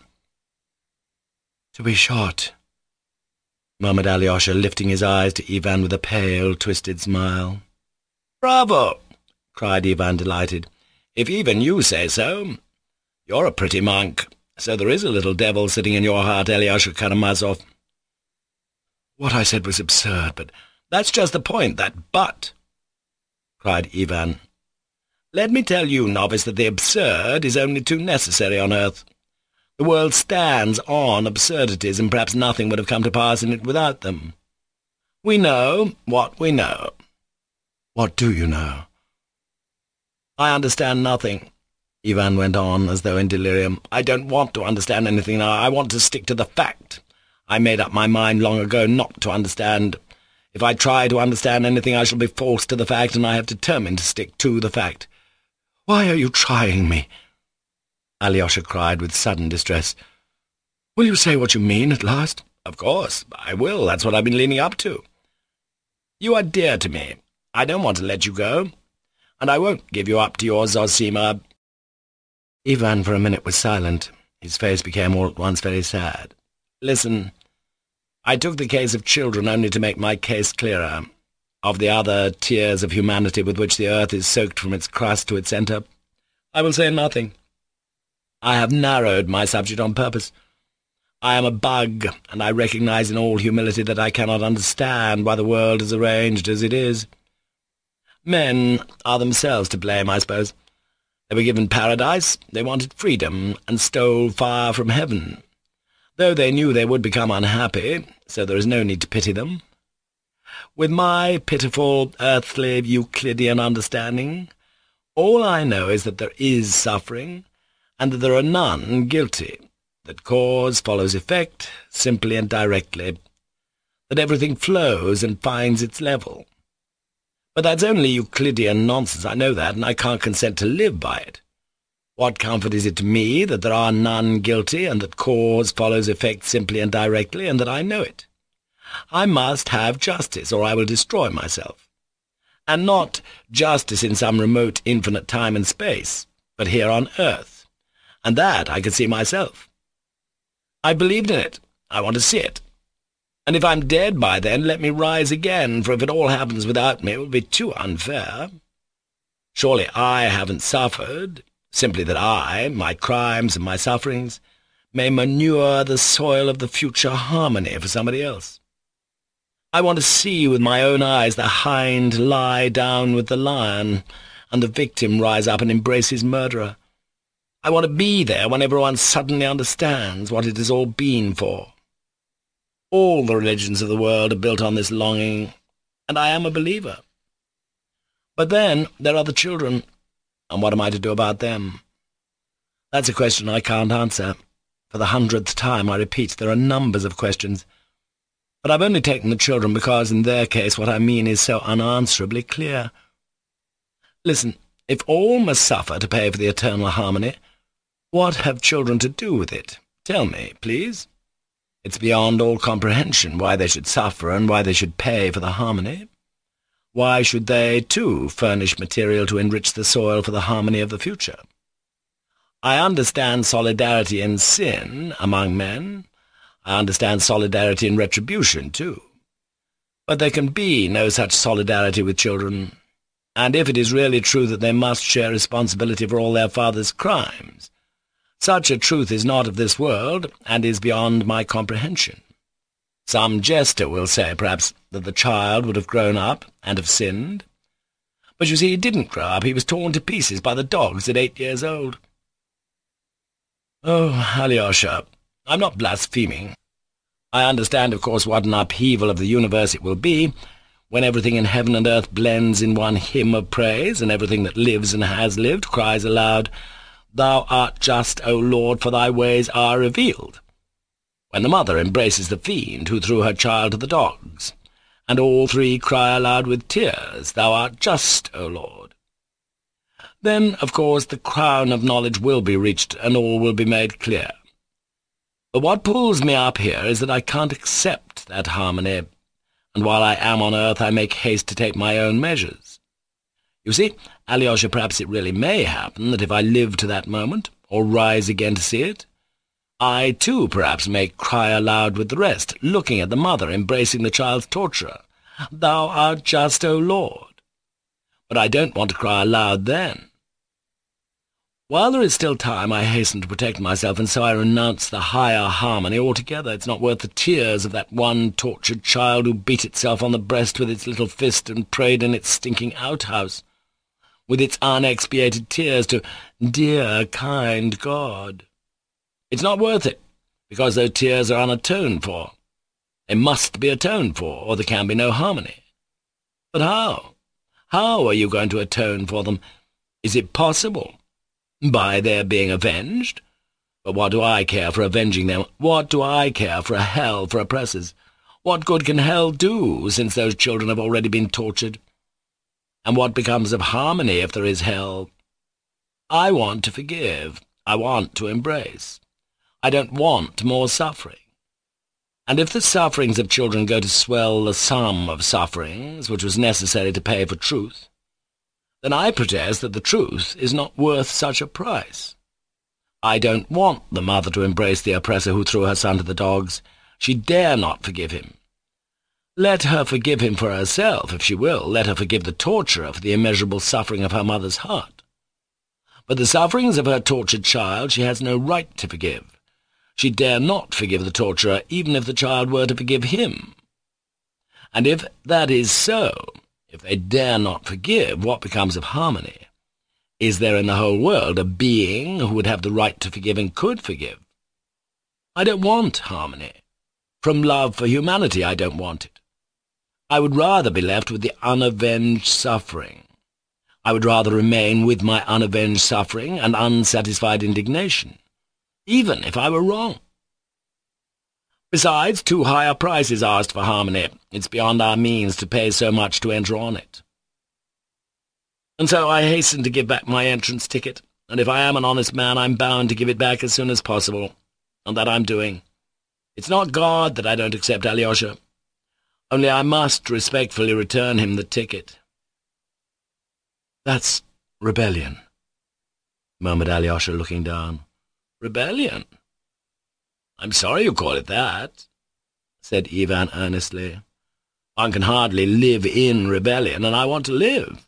"To be shot," murmured Alyosha, lifting his eyes to Ivan with a pale, twisted smile. "Bravo!" cried Ivan, delighted. "If even you say so. You're a pretty monk. So there is a little devil sitting in your heart, Alyosha Karamazov." "What I said was absurd, but—" "That's just the point, that but," cried Ivan. "Let me tell you, novice, that the absurd is only too necessary on earth. The world stands on absurdities, and perhaps nothing would have come to pass in it without them. We know what we know." "What do you know?" "I understand nothing," Ivan went on, as though in delirium. "I don't want to understand anything now. I want to stick to the fact. I made up my mind long ago not to understand. If I try to understand anything, I shall be false to the fact, and I have determined to stick to the fact." "Why are you trying me?" Alyosha cried with sudden distress. "Will you say what you mean at last?" "Of course, I will. That's what I've been leaning up to. You are dear to me. I don't want to let you go, and I won't give you up to your Zosima." Ivan for a minute was silent. His face became all at once very sad. "Listen, I took the case of children only to make my case clearer. Of the other tears of humanity with which the earth is soaked from its crust to its centre, I will say nothing. I have narrowed my subject on purpose. I am a bug, and I recognize in all humility that I cannot understand why the world is arranged as it is. Men are themselves to blame, I suppose. They were given paradise, they wanted freedom, and stole fire from heaven, though they knew they would become unhappy, so there is no need to pity them. With my pitiful, earthly, Euclidean understanding, all I know is that there is suffering, and that there are none guilty, that cause follows effect, simply and directly, that everything flows and finds its level. But that's only Euclidean nonsense, I know that, and I can't consent to live by it. What comfort is it to me that there are none guilty, and that cause follows effect simply and directly, and that I know it? I must have justice, or I will destroy myself. And not justice in some remote infinite time and space, but here on earth, and that I can see myself. I believed in it. I want to see it. And if I'm dead by then, let me rise again, for if it all happens without me, it will be too unfair. Surely I haven't suffered, simply that I, my crimes and my sufferings, may manure the soil of the future harmony for somebody else. I want to see with my own eyes the hind lie down with the lion, and the victim rise up and embrace his murderer. I want to be there when everyone suddenly understands what it has all been for. All the religions of the world are built on this longing, and I am a believer. But then there are the children, and what am I to do about them? That's a question I can't answer. For the 100th time, I repeat, there are numbers of questions. But I've only taken the children because, in their case, what I mean is so unanswerably clear. Listen, if all must suffer to pay for the eternal harmony, what have children to do with it? Tell me, please. It's beyond all comprehension why they should suffer and why they should pay for the harmony. Why should they, too, furnish material to enrich the soil for the harmony of the future? I understand solidarity in sin among men. I understand solidarity in retribution, too. But there can be no such solidarity with children, and if it is really true that they must share responsibility for all their father's crimes, such a truth is not of this world, and is beyond my comprehension. Some jester will say, perhaps, that the child would have grown up and have sinned. But you see, he didn't grow up. He was torn to pieces by the dogs at 8 years old. Oh, Alyosha, I'm not blaspheming. I understand, of course, what an upheaval of the universe it will be, when everything in heaven and earth blends in one hymn of praise, and everything that lives and has lived cries aloud, "Thou art just, O Lord, for thy ways are revealed." When the mother embraces the fiend who threw her child to the dogs, and all three cry aloud with tears, "Thou art just, O Lord." Then, of course, the crown of knowledge will be reached, and all will be made clear. But what pulls me up here is that I can't accept that harmony, and while I am on earth I make haste to take my own measures. You see, Alyosha, perhaps it really may happen that if I live to that moment, or rise again to see it, I, too, perhaps may cry aloud with the rest, looking at the mother embracing the child's torturer, "Thou art just, O Lord." But I don't want to cry aloud then. While there is still time, I hasten to protect myself, and so I renounce the higher harmony altogether. It's not worth the tears of that one tortured child who beat itself on the breast with its little fist and prayed in its stinking outhouse, with its unexpiated tears, to dear, kind God. It's not worth it, because those tears are unatoned for. They must be atoned for, or there can be no harmony. But how? How are you going to atone for them? Is it possible? By their being avenged? But what do I care for avenging them? What do I care for a hell for oppressors? What good can hell do, since those children have already been tortured? And what becomes of harmony if there is hell? I want to forgive. I want to embrace. I don't want more suffering. And if the sufferings of children go to swell the sum of sufferings which was necessary to pay for truth, then I protest that the truth is not worth such a price. I don't want the mother to embrace the oppressor who threw her son to the dogs. She dare not forgive him. Let her forgive him for herself, if she will. Let her forgive the torturer for the immeasurable suffering of her mother's heart. But the sufferings of her tortured child she has no right to forgive. She dare not forgive the torturer, even if the child were to forgive him. And if that is so, if they dare not forgive, what becomes of harmony? Is there in the whole world a being who would have the right to forgive and could forgive? I don't want harmony. From love for humanity I don't want it. I would rather be left with the unavenged suffering. I would rather remain with my unavenged suffering and unsatisfied indignation, even if I were wrong. Besides, too high a price is asked for harmony. It's beyond our means to pay so much to enter on it. And so I hasten to give back my entrance ticket, and if I am an honest man, I'm bound to give it back as soon as possible, and that I'm doing. It's not God that I don't accept Alyosha, only I must respectfully return him the ticket. "That's rebellion," murmured Alyosha, looking down. "Rebellion? I'm sorry you call it that," said Ivan earnestly. "One can hardly live in rebellion, and I want to live.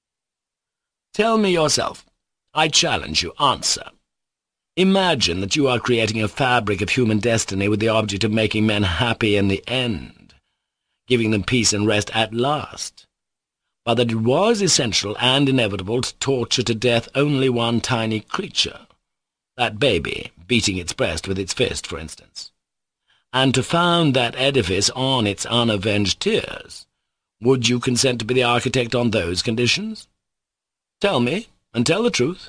Tell me yourself. I challenge you. Answer. Imagine that you are creating a fabric of human destiny with the object of making men happy in the end, giving them peace and rest at last, but that it was essential and inevitable to torture to death only one tiny creature, that baby beating its breast with its fist, for instance, and to found that edifice on its unavenged tears. Would you consent to be the architect on those conditions? Tell me, and tell the truth."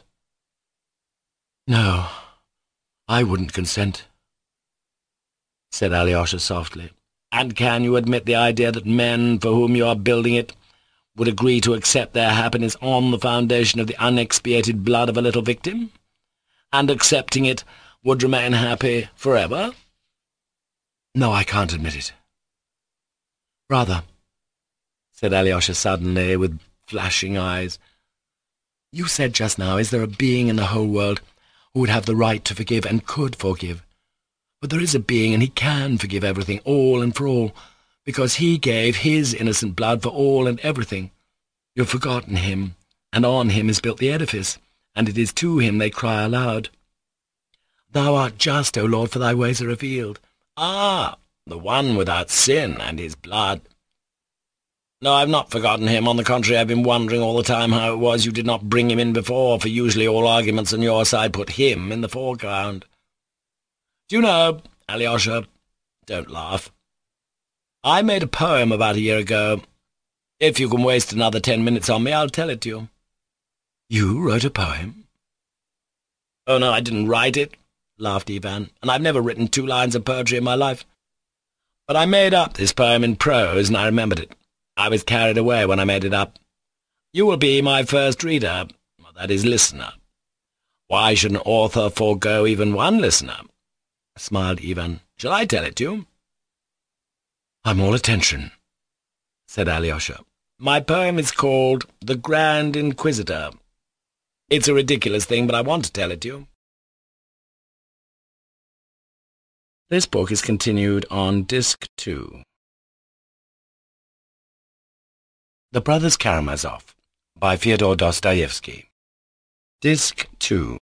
"No, I wouldn't consent," said Alyosha softly. "And can you admit the idea that men for whom you are building it would agree to accept their happiness on the foundation of the unexpiated blood of a little victim, and accepting it would remain happy forever?" "No, I can't admit it." "Rather," said Alyosha suddenly, with flashing eyes, "you said just now, is there a being in the whole world who would have the right to forgive and could forgive? But there is a being, and he can forgive everything, all and for all, because he gave his innocent blood for all and everything. You've forgotten him, and on him is built the edifice, and it is to him they cry aloud, 'Thou art just, O Lord, for thy ways are revealed.'" "Ah, the one without sin, and his blood. No, I've not forgotten him. On the contrary, I've been wondering all the time how it was you did not bring him in before, for usually all arguments on your side put him in the foreground. Do you know, Alyosha, don't laugh, I made a poem about a year ago. If you can waste another 10 minutes on me, I'll tell it to you." "You wrote a poem?" "Oh, no, I didn't write it," laughed Ivan, "and I've never written 2 lines of poetry in my life. But I made up this poem in prose, and I remembered it. I was carried away when I made it up. You will be my first reader, that is, listener. Why should an author forego even one listener? smiled Ivan. "Shall I tell it you?" "I'm all attention," said Alyosha. "My poem is called The Grand Inquisitor. It's a ridiculous thing, but I want to tell it you." This book is continued on Disc 2. The Brothers Karamazov by Fyodor Dostoevsky. Disc 2.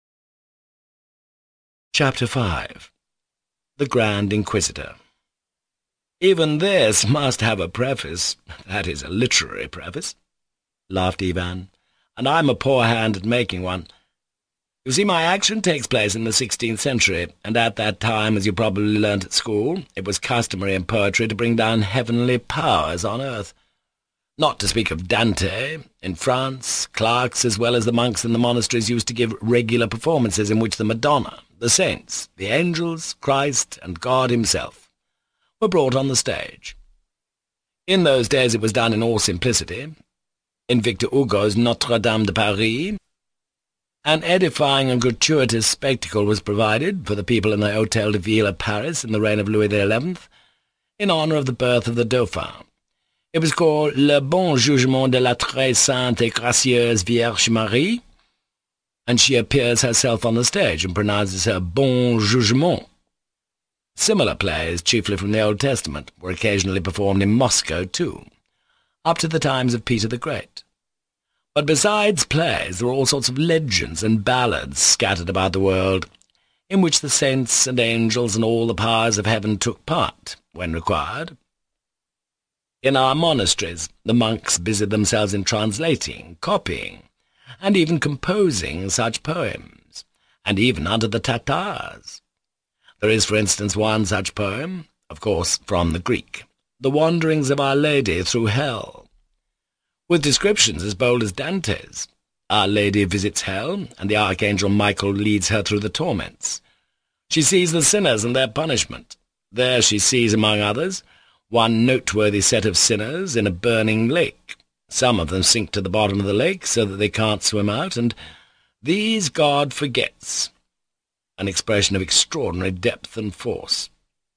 Chapter 5. The Grand Inquisitor. "Even this must have a preface, that is, a literary preface," laughed Ivan, "and I'm a poor hand at making one. You see, my action takes place in the 16th century, and at that time, as you probably learnt at school, it was customary in poetry to bring down heavenly powers on earth. Not to speak of Dante. In France, clerks as well as the monks in the monasteries used to give regular performances in which the Madonna, the saints, the angels, Christ, and God himself were brought on the stage. In those days it was done in all simplicity. In Victor Hugo's Notre-Dame de Paris, an edifying and gratuitous spectacle was provided for the people in the Hôtel de Ville at Paris in the reign of Louis XI, in honour of the birth of the Dauphin. It was called Le Bon Jugement de la Très Sainte et Gracieuse Vierge Marie, and she appears herself on the stage and pronounces her Bon Jugement. Similar plays, chiefly from the Old Testament, were occasionally performed in Moscow too, up to the times of Peter the Great. But besides plays, there were all sorts of legends and ballads scattered about the world, in which the saints and angels and all the powers of heaven took part, when required. In our monasteries, the monks busied themselves in translating, copying, and even composing such poems, and even under the Tatars. There is, for instance, one such poem, of course from the Greek, The Wanderings of Our Lady Through Hell, with descriptions as bold as Dante's. Our Lady visits hell, and the Archangel Michael leads her through the torments. She sees the sinners and their punishment. There she sees, among others, one noteworthy set of sinners in a burning lake. Some of them sink to the bottom of the lake so that they can't swim out, and these God forgets, an expression of extraordinary depth and force.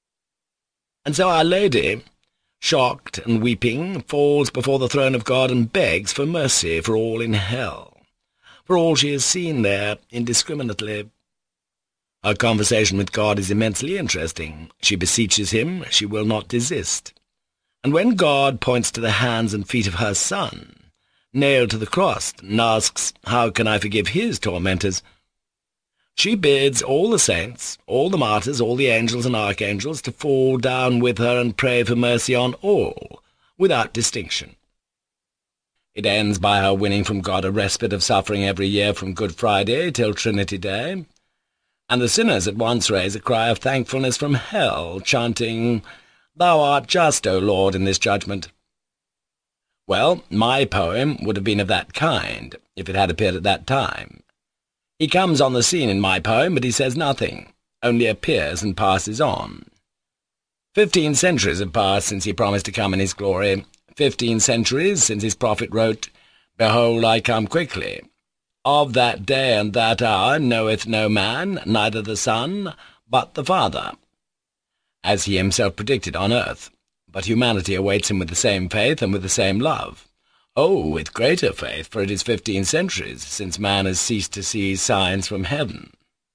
And so Our Lady, shocked and weeping, falls before the throne of God and begs for mercy for all in hell, for all she has seen there indiscriminately. Her conversation with God is immensely interesting. She beseeches him, she will not desist. And when God points to the hands and feet of her Son, nailed to the cross, and asks, "How can I forgive his tormentors?" she bids all the saints, all the martyrs, all the angels and archangels to fall down with her and pray for mercy on all, without distinction. It ends by her winning from God a respite of suffering every year from Good Friday till Trinity Day, and the sinners at once raise a cry of thankfulness from hell, chanting, "Thou art just, O Lord, in this judgment." Well, my poem would have been of that kind, if it had appeared at that time. He comes on the scene in my poem, but he says nothing, only appears and passes on. 15 centuries have passed since he promised to come in his glory, 15 centuries since his prophet wrote, "Behold, I come quickly. Of that day and that hour knoweth no man, neither the Son, but the Father," as he himself predicted on earth, but humanity awaits him with the same faith and with the same love. Oh, with greater faith, for it is 15 centuries since man has ceased to see signs from heaven.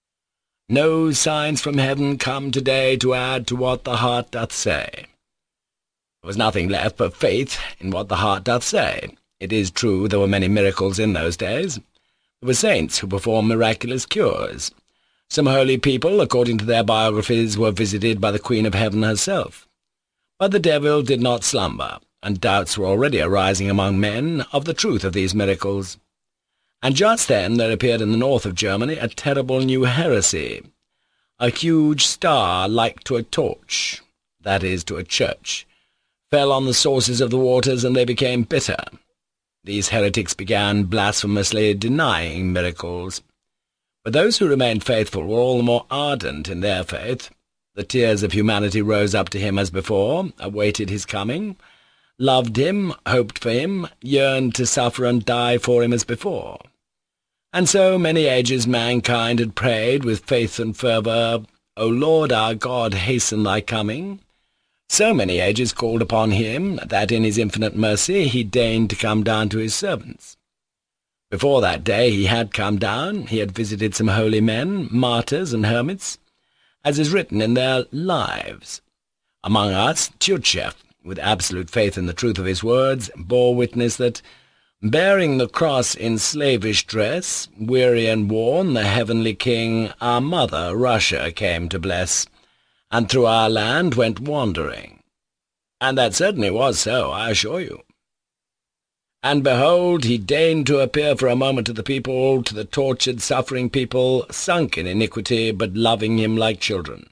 No signs from heaven come today to add to what the heart doth say. There was nothing left but faith in what the heart doth say. It is true there were many miracles in those days. There were saints who performed miraculous cures. Some holy people, according to their biographies, were visited by the Queen of Heaven herself. But the devil did not slumber, and doubts were already arising among men of the truth of these miracles. And just then there appeared in the north of Germany a terrible new heresy. A huge star like to a torch, that is, to a church, fell on the sources of the waters, and they became bitter. These heretics began blasphemously denying miracles. But those who remained faithful were all the more ardent in their faith. The tears of humanity rose up to him as before, awaited his coming, loved him, hoped for him, yearned to suffer and die for him as before. And so many ages mankind had prayed with faith and fervour, O Lord our God, hasten thy coming. So many ages called upon him, that in his infinite mercy he deigned to come down to his servants. Before that day he had come down, he had visited some holy men, martyrs and hermits, as is written in their lives. Among us, Tyutchev, with absolute faith in the truth of his words, bore witness that, bearing the cross in slavish dress, weary and worn, the heavenly king, our mother, Russia, came to bless, and through our land went wandering. And that certainly was so, I assure you. And behold, he deigned to appear for a moment to the people, to the tortured, suffering people, sunk in iniquity, but loving him like children.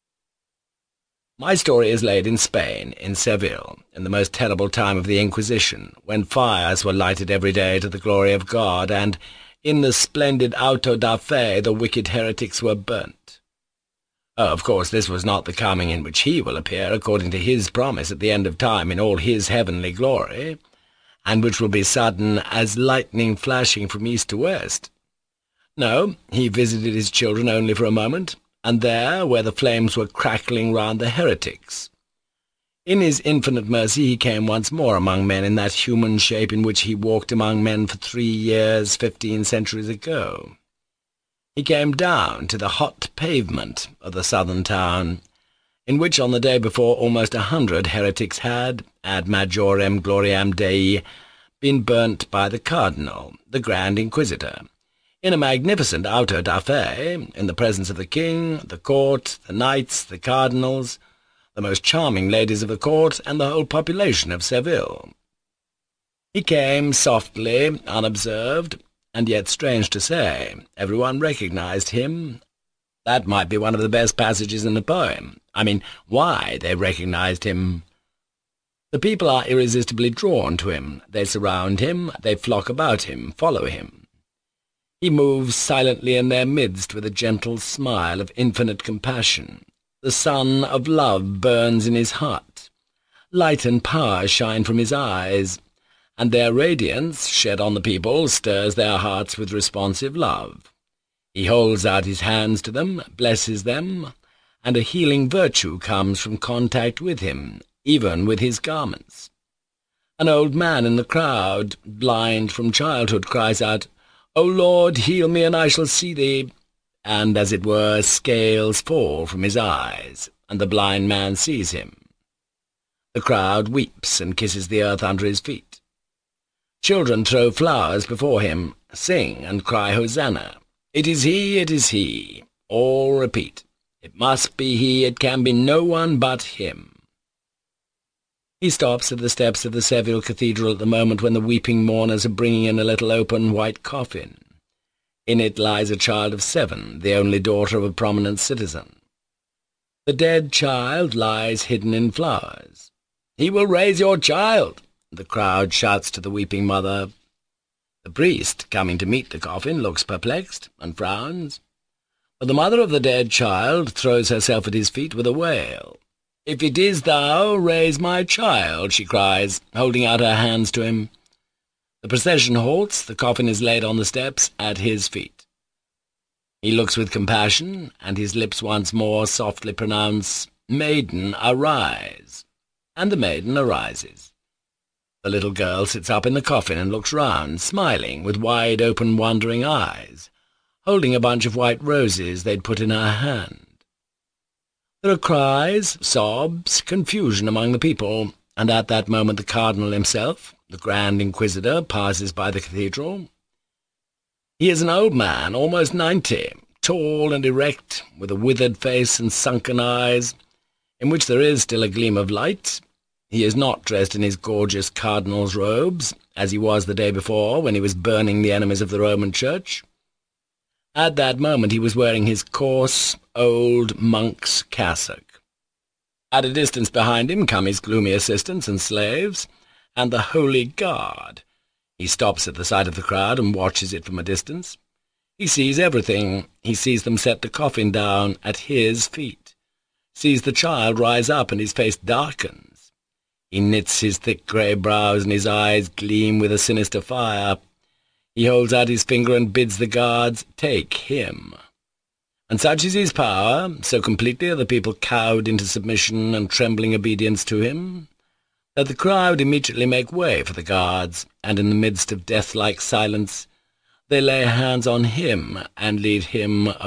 My story is laid in Spain, in Seville, in the most terrible time of the Inquisition, when fires were lighted every day to the glory of God, and in the splendid auto da fe the wicked heretics were burnt. Oh, of course, this was not the coming in which he will appear according to his promise at the end of time in all his heavenly glory, and which will be sudden as lightning flashing from east to west. No, he visited his children only for a moment, and there, where the flames were crackling round the heretics. In his infinite mercy he came once more among men in that human shape in which he walked among men for 3 years, 15 centuries ago. He came down to the hot pavement of the southern town, in which on the day before almost 100 heretics had, ad majorem gloriam Dei, been burnt by the Cardinal, the Grand Inquisitor, in a magnificent auto da fe, in the presence of the king, the court, the knights, the cardinals, the most charming ladies of the court, and the whole population of Seville. He came softly, unobserved, and yet, strange to say, everyone recognized him. That might be one of the best passages in the poem. I mean, why they recognized him. The people are irresistibly drawn to him. They surround him, they flock about him, follow him. He moves silently in their midst with a gentle smile of infinite compassion. The sun of love burns in his heart. Light and power shine from his eyes, and their radiance, shed on the people, stirs their hearts with responsive love. He holds out his hands to them, blesses them, and a healing virtue comes from contact with him, even with his garments. An old man in the crowd, blind from childhood, cries out, O Lord, heal me, and I shall see thee. And, as it were, scales fall from his eyes, and the blind man sees him. The crowd weeps and kisses the earth under his feet. Children throw flowers before him, sing and cry Hosanna. It is he, it is he. All repeat, it must be he, it can be no one but him. He stops at the steps of the Seville Cathedral at the moment when the weeping mourners are bringing in a little open white coffin. In it lies a child of 7, the only daughter of a prominent citizen. The dead child lies hidden in flowers. "He will raise your child!" the crowd shouts to the weeping mother. The priest, coming to meet the coffin, looks perplexed and frowns. But the mother of the dead child throws herself at his feet with a wail. "If it is thou, raise my child," she cries, holding out her hands to him. The procession halts, the coffin is laid on the steps at his feet. He looks with compassion, and his lips once more softly pronounce, "Maiden, arise," and the maiden arises. The little girl sits up in the coffin and looks round, smiling, with wide-open, wondering eyes, holding a bunch of white roses they'd put in her hand. There are cries, sobs, confusion among the people, and at that moment the Cardinal himself, the Grand Inquisitor, passes by the cathedral. He is an old man, almost 90, tall and erect, with a withered face and sunken eyes, in which there is still a gleam of light. He is not dressed in his gorgeous cardinal's robes, as he was the day before when he was burning the enemies of the Roman Church. At that moment he was wearing his coarse, old monk's cassock. At a distance behind him come his gloomy assistants and slaves, and the Holy Guard. He stops at the sight of the crowd and watches it from a distance. He sees everything. He sees them set the coffin down at his feet, sees the child rise up, and his face darkens. He knits his thick grey brows, and his eyes gleam with a sinister fire. He holds out his finger and bids the guards take him. And such is his power, so completely are the people cowed into submission and trembling obedience to him, that the crowd immediately make way for the guards, and in the midst of death-like silence they lay hands on him and lead him